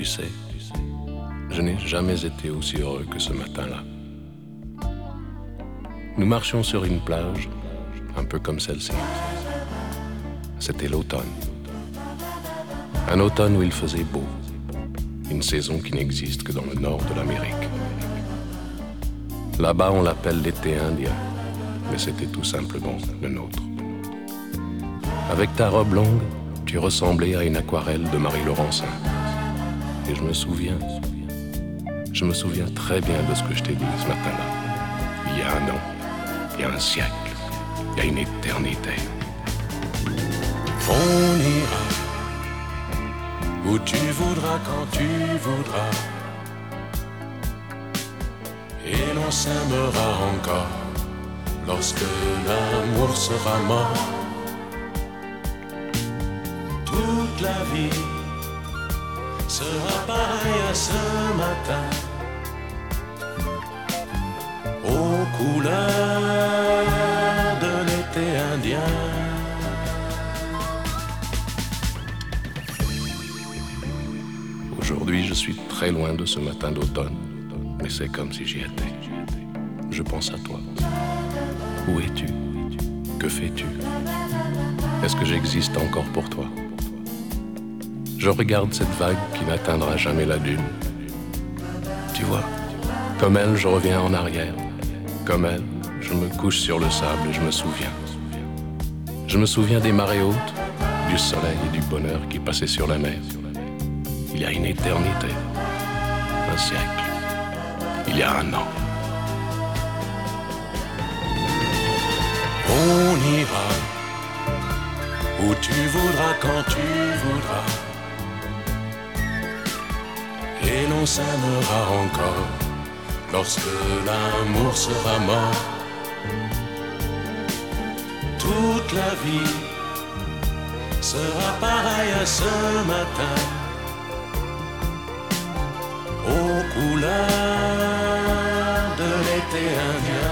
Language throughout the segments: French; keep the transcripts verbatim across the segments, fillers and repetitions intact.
sais, je n'ai jamais été aussi heureux que ce matin-là. Nous marchions sur une plage, un peu comme celle-ci. C'était l'automne. Un automne où il faisait beau. Une saison qui n'existe que dans le nord de l'Amérique. Là-bas, on l'appelle l'été indien, mais c'était tout simplement le nôtre. Avec ta robe longue, tu ressemblais à une aquarelle de Marie Laurencin. Et je me souviens, je me souviens très bien de ce que je t'ai dit ce matin-là. Il y a un an, il y a un siècle, il y a une éternité. On ira où tu voudras, quand tu voudras, et l'on s'aimera encore lorsque l'amour sera mort. Toute la vie sera pareille à ce matin, aux couleurs de l'été indien. Aujourd'hui, je suis très loin de ce matin d'automne, mais c'est comme si j'y étais. Je pense à toi. Où es-tu? Que fais-tu? Est-ce que j'existe encore pour toi? Je regarde cette vague qui n'atteindra jamais la dune. Tu vois, comme elle, je reviens en arrière. Comme elle, je me couche sur le sable et je me souviens. Je me souviens des marées hautes, du soleil et du bonheur qui passaient sur la mer. Il y a une éternité, un siècle, il y a un an. On ira où tu voudras, quand tu voudras, et l'on s'aimera encore lorsque l'amour sera mort. Toute la vie sera pareille à ce matin, aux couleurs de l'été indien.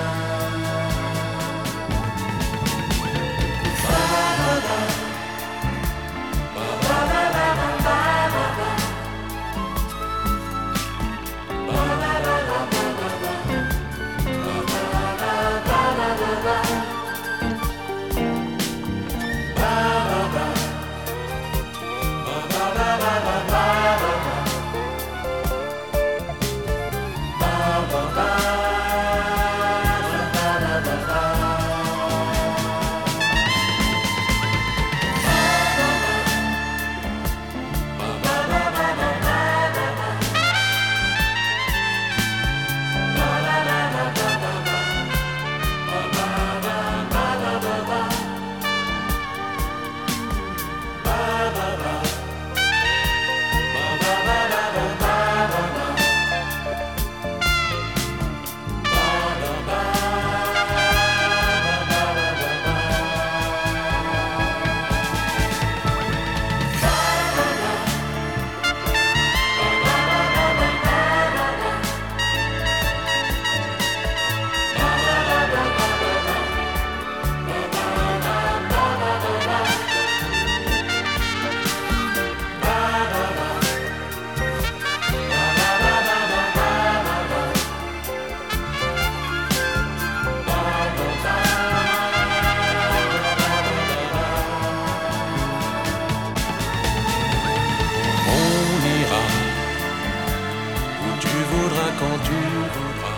Quand tu voudras,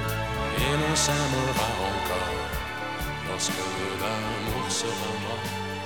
et l'on s'aimera encore lorsque l'amour sera mort.